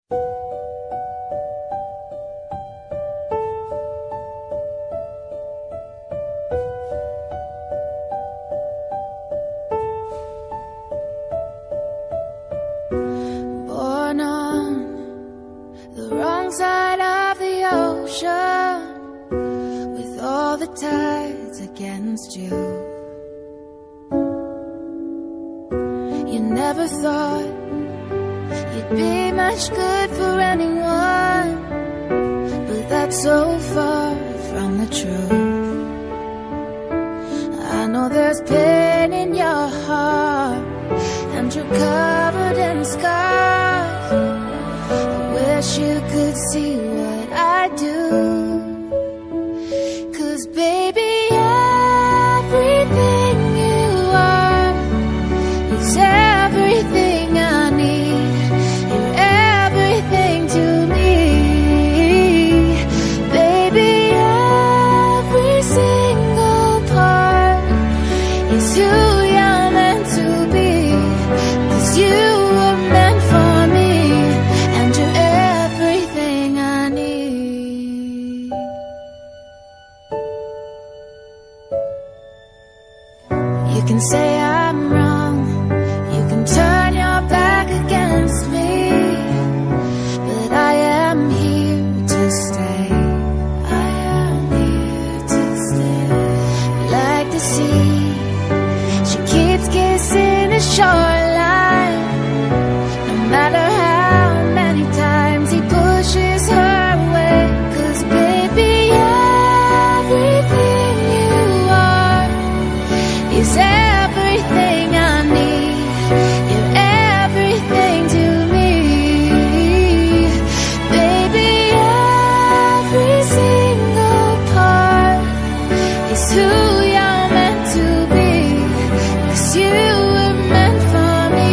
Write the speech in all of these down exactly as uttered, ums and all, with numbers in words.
Born on the wrong side of the ocean, with all the tides against you. You never thought you'd be much good for anyone, but that's so far from the truth. I know there's pain in your heart, and you're covered in scars. I wish you could see what I do, 'cause baby, everything you are is everything I need. You're everything to me. Baby, every single part is who you're meant to be, 'cause you were meant for me, and you're everything I need. You can say I'm wrong, you can turn your back against me, but I am here to stay. I am here to stay. Like the sea, she keeps kissing the shoreline, no matter how many times he pushes her away. 'Cause baby, everything you are is everything I need. You're everything to me. Baby, every single part is who you're meant to be, 'cause you were meant for me.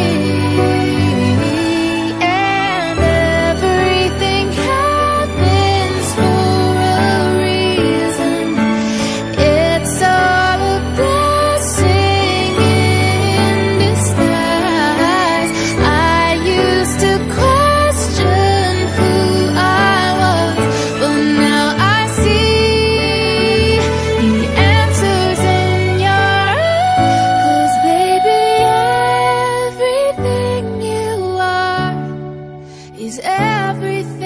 And everything happens for a reason. It's all a blessing in disguise. I used to question who I was, but now I see the answers in your eyes. 'Cause baby, everything you are is everything